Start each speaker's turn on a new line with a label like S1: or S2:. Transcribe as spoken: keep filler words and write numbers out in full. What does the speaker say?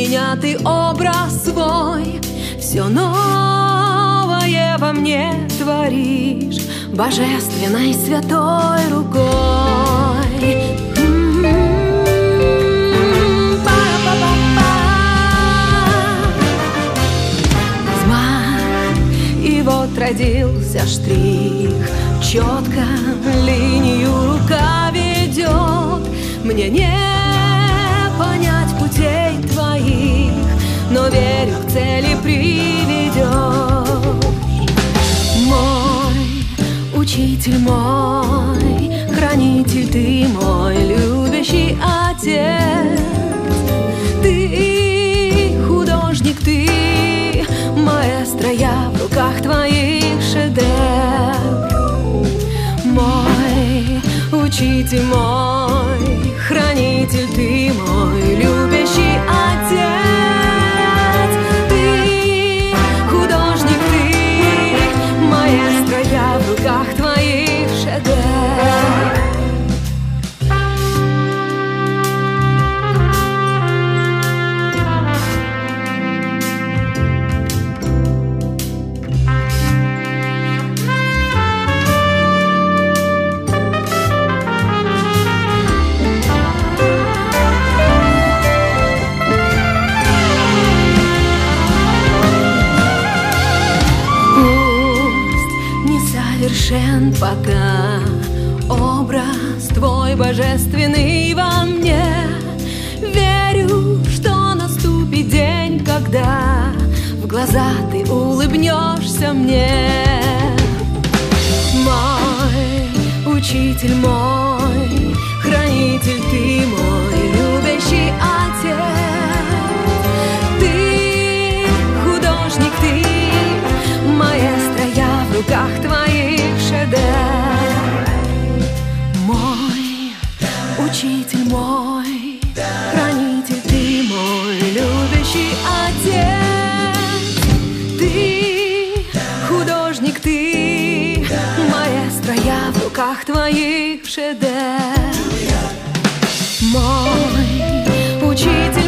S1: меня ты образ свой, все новое во мне творишь божественной святой рукой. И вот родился штрих, четко линию рука ведет. Мне не понять путей твоих, но верю, к цели приведет. Мой учитель, мой хранитель, ты мой любящий отец. Ты художник, ты маэстро, я в руках твоих шедевр. Мой учитель, мой хранитель, ты мой любящий отец. Ты художник, ты маэстро, я в руках твоих шедевр. Совершен пока образ твой божественный во мне. Верю, что наступит день, когда в глаза ты улыбнешься мне. Мой учитель, мой хранитель, ты мой любящий отец. Ты художник, ты маэстро, я в руках твоих шедевр. Мой учитель, мой хранитель, ты мой любящий отец. Ты художник, ты маэстро, я в руках твоих шедевр. Мой учитель,